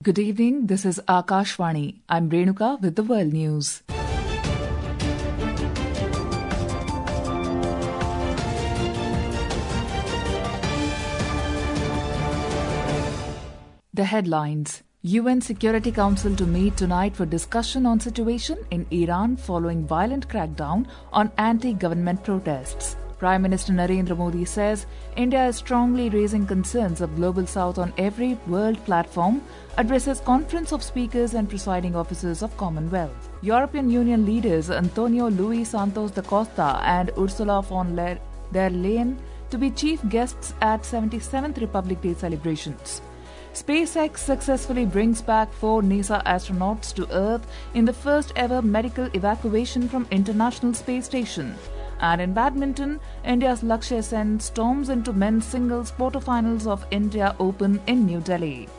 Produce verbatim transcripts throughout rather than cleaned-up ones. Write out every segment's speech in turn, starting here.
Good evening, this is Akashvani. I'm Renuka with the World News. The headlines. U N Security Council to meet tonight for discussion on situation in Iran following violent crackdown on anti-government protests. Prime Minister Narendra Modi says India is strongly raising concerns of Global South on every world platform, addresses Conference of Speakers and Presiding Officers of Commonwealth. European Union leaders Antonio Luis Santos da Costa and Ursula von der Leyen to be chief guests at seventy-seventh Republic Day celebrations. SpaceX successfully brings back four NASA astronauts to Earth in the first ever medical evacuation from International Space Station. And in badminton, India's Lakshya Sen storms into men's singles quarterfinals of India Open in New Delhi.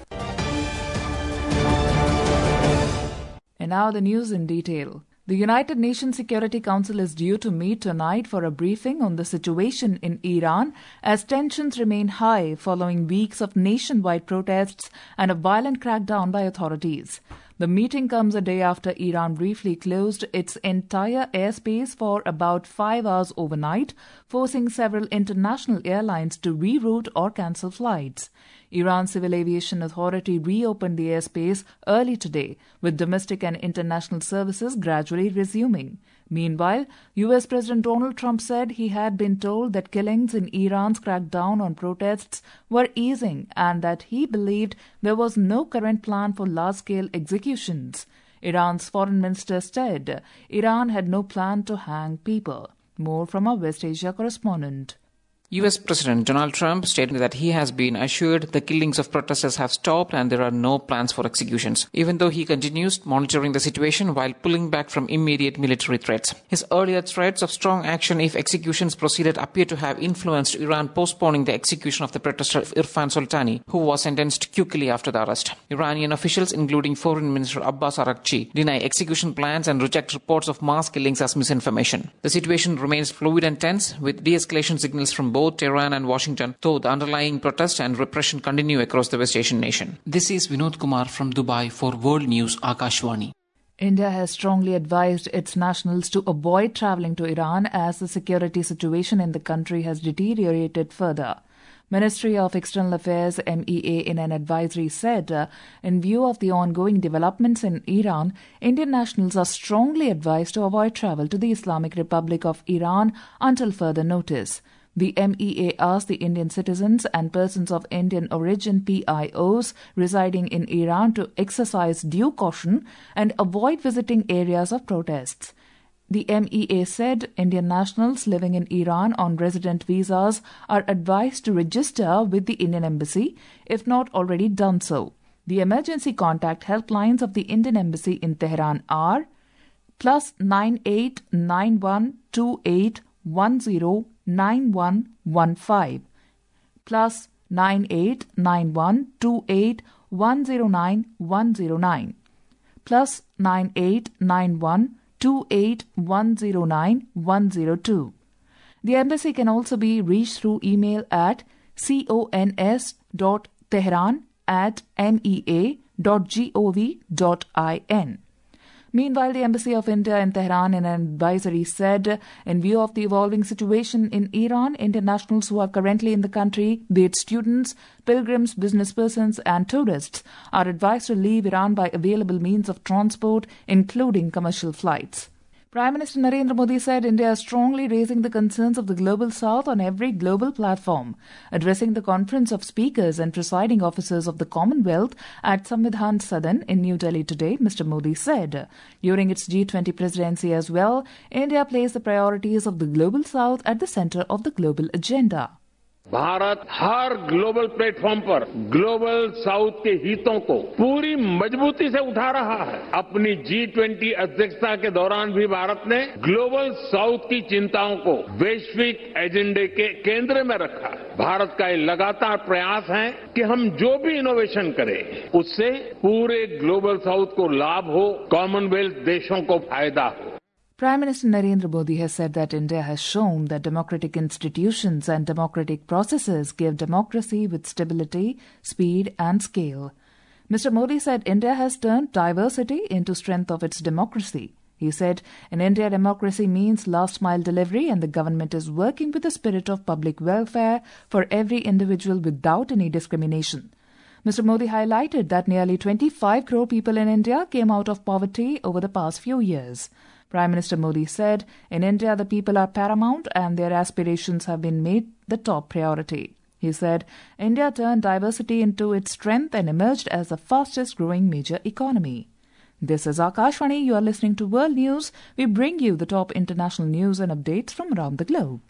And now the news in detail. The United Nations Security Council is due to meet tonight for a briefing on the situation in Iran as tensions remain high following weeks of nationwide protests and a violent crackdown by authorities. The meeting comes a day after Iran briefly closed its entire airspace for about five hours overnight, forcing several international airlines to reroute or cancel flights. Iran's Civil Aviation Authority reopened the airspace early today, with domestic and international services gradually resuming. Meanwhile, U S President Donald Trump said he had been told that killings in Iran's crackdown on protests were easing and that he believed there was no current plan for large-scale executions. Iran's foreign minister said Iran had no plan to hang people. More from our West Asia correspondent. U S President Donald Trump stated that he has been assured the killings of protesters have stopped and there are no plans for executions, even though he continues monitoring the situation while pulling back from immediate military threats. His earlier threats of strong action if executions proceeded appear to have influenced Iran postponing the execution of the protester Irfan Soltani, who was sentenced quickly after the arrest. Iranian officials, including Foreign Minister Abbas Araghchi, deny execution plans and reject reports of mass killings as misinformation. The situation remains fluid and tense, with de-escalation signals from both Tehran and Washington, though the underlying protest and repression continue across the West Asian nation. This is Vinod Kumar from Dubai for World News Akashvani. India has strongly advised its nationals to avoid travelling to Iran as the security situation in the country has deteriorated further. Ministry of External Affairs M E A in an advisory said, uh, in view of the ongoing developments in Iran, Indian nationals are strongly advised to avoid travel to the Islamic Republic of Iran until further notice. The M E A asked the Indian citizens and persons of Indian origin P I Os residing in Iran to exercise due caution and avoid visiting areas of protests. The M E A said Indian nationals living in Iran on resident visas are advised to register with the Indian Embassy, if not already done so. The emergency contact helplines of the Indian Embassy in Tehran are plus nine eight nine one two eight one zero nine one one five, plus nine eight nine one two eight one zero nine one zero nine, plus nine eight nine one two eight one zero nine one zero two. The embassy can also be reached through email at cons.tehran at mea dot gov dot in. Meanwhile, the Embassy of India in Tehran in an advisory said, in view of the evolving situation in Iran, Indian nationals who are currently in the country, be it students, pilgrims, business persons and tourists, are advised to leave Iran by available means of transport, including commercial flights. Prime Minister Narendra Modi said India is strongly raising the concerns of the Global South on every global platform. Addressing the Conference of Speakers and Presiding Officers of the Commonwealth at Samvidhan Sadan in New Delhi today, Mister Modi said, during its G twenty presidency as well, India placed the priorities of the Global South at the center of the global agenda. Bharat हर global platform पर global south के हितों को पूरी मजबूती से उठा रहा है। अपनी जी ट्वेंटी अध्यक्षता के दौरान भी भारत ने ग्लोबल साउथ की चिंताओं को वैश्विक एजेंडे के केंद्र में रखा है। भारत का ये लगातार प्रयास है कि हम जो भी इनोवेशन करें उससे पूरे ग्लोबल साउथ को लाभ हो, कॉमनवेल्थ देशों को फायदा हो। Prime Minister Narendra Modi has said that India has shown that democratic institutions and democratic processes give democracy with stability, speed and scale. Mister Modi said India has turned diversity into strength of its democracy. He said, in India, democracy means last-mile delivery and the government is working with the spirit of public welfare for every individual without any discrimination. Mister Modi highlighted that nearly twenty-five crore people in India came out of poverty over the past few years. Prime Minister Modi said, in India, the people are paramount and their aspirations have been made the top priority. He said, India turned diversity into its strength and emerged as the fastest-growing major economy. This is Akashvani. You are listening to World News. We bring you the top international news and updates from around the globe.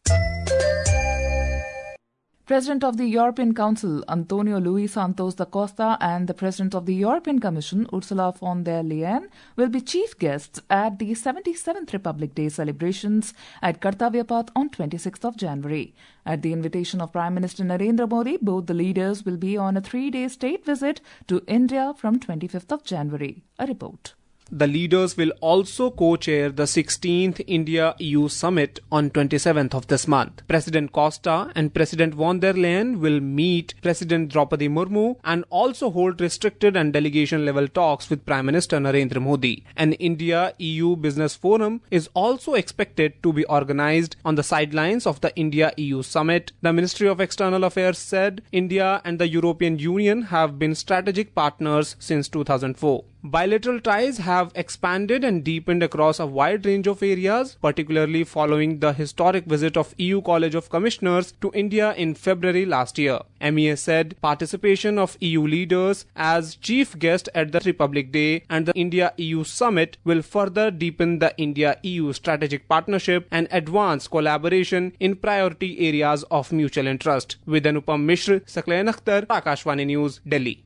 President of the European Council, Antonio Luis Santos da Costa, and the President of the European Commission, Ursula von der Leyen, will be chief guests at the seventy-seventh Republic Day celebrations at Kartavya Path on twenty-sixth of January. At the invitation of Prime Minister Narendra Modi, both the leaders will be on a three-day state visit to India from twenty-fifth of January. A report. The leaders will also co-chair the sixteenth India-E U summit on twenty-seventh of this month. President Costa and President von der Leyen will meet President Draupadi Murmu and also hold restricted and delegation-level talks with Prime Minister Narendra Modi. An India-E U business forum is also expected to be organized on the sidelines of the India-E U summit. The Ministry of External Affairs said India and the European Union have been strategic partners since two thousand four. Bilateral ties have expanded and deepened across a wide range of areas, particularly following the historic visit of E U College of Commissioners to India in February last year. M E A said participation of E U leaders as chief guest at the Republic Day and the India-E U summit will further deepen the India-E U strategic partnership and advance collaboration in priority areas of mutual interest. With Anupam Mishra, Saklayan Akhtar, Akashvani News, Delhi.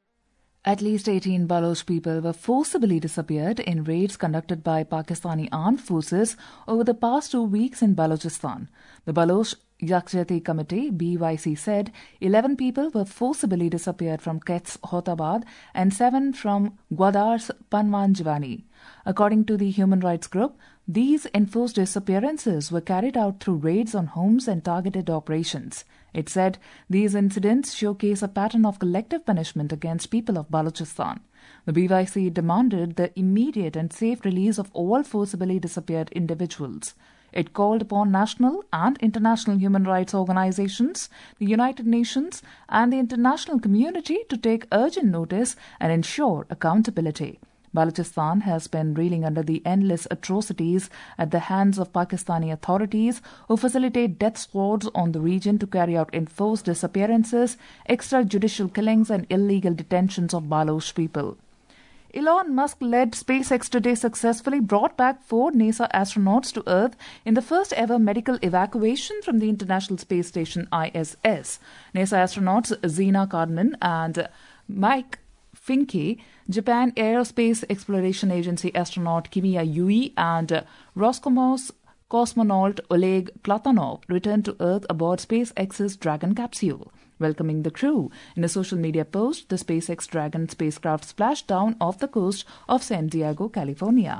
At least eighteen Baloch people were forcibly disappeared in raids conducted by Pakistani armed forces over the past two weeks in Balochistan. The Baloch Yakjati Committee, B Y C, said eleven people were forcibly disappeared from Kets Hotabad and seven from Gwadar's Panwan Jivani. According to the human rights group, these enforced disappearances were carried out through raids on homes and targeted operations. It said these incidents showcase a pattern of collective punishment against people of Balochistan. The B Y C demanded the immediate and safe release of all forcibly disappeared individuals. It called upon national and international human rights organizations, the United Nations, and the international community to take urgent notice and ensure accountability. Balochistan has been reeling under the endless atrocities at the hands of Pakistani authorities who facilitate death squads on the region to carry out enforced disappearances, extrajudicial killings and illegal detentions of Baloch people. Elon Musk-led SpaceX today successfully brought back four NASA astronauts to Earth in the first ever medical evacuation from the International Space Station I S S. NASA astronauts Zena Cardman and Mike Finke, Japan Aerospace Exploration Agency astronaut Kimiya Yui, and Roscosmos cosmonaut Oleg Platonov returned to Earth aboard SpaceX's Dragon capsule. Welcoming the crew, in a social media post, the SpaceX Dragon spacecraft splashed down off the coast of San Diego, California.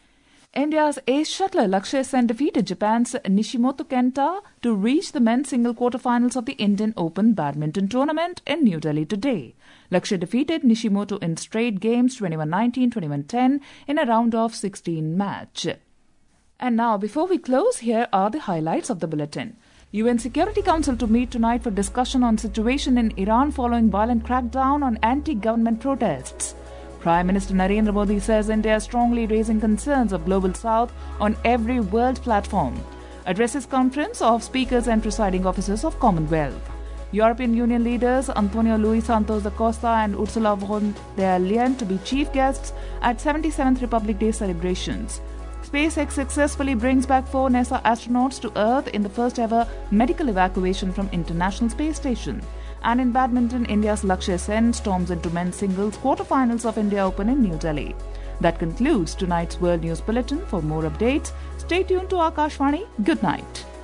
India's ace shuttler Lakshya Sen defeated Japan's Nishimoto Kenta to reach the men's single quarterfinals of the Indian Open badminton tournament in New Delhi today. Lakshya defeated Nishimoto in straight games twenty-one nineteen, twenty-one ten in a round of sixteen match. And now, before we close, here are the highlights of the bulletin. U N Security Council to meet tonight for discussion on situation in Iran following violent crackdown on anti-government protests. Prime Minister Narendra Modi says India is strongly raising concerns of Global South on every world platform. Addresses conference of speakers and presiding officers of Commonwealth. European Union leaders Antonio Luis Santos da Costa and Ursula von der Leyen to be chief guests at seventy-seventh Republic Day celebrations. SpaceX successfully brings back four NASA astronauts to Earth in the first ever medical evacuation from International Space Station. And in badminton, India's Lakshya Sen storms into men's singles quarterfinals of India Open in New Delhi. That concludes tonight's World News Bulletin. For more updates, stay tuned to Akashvani. Good night.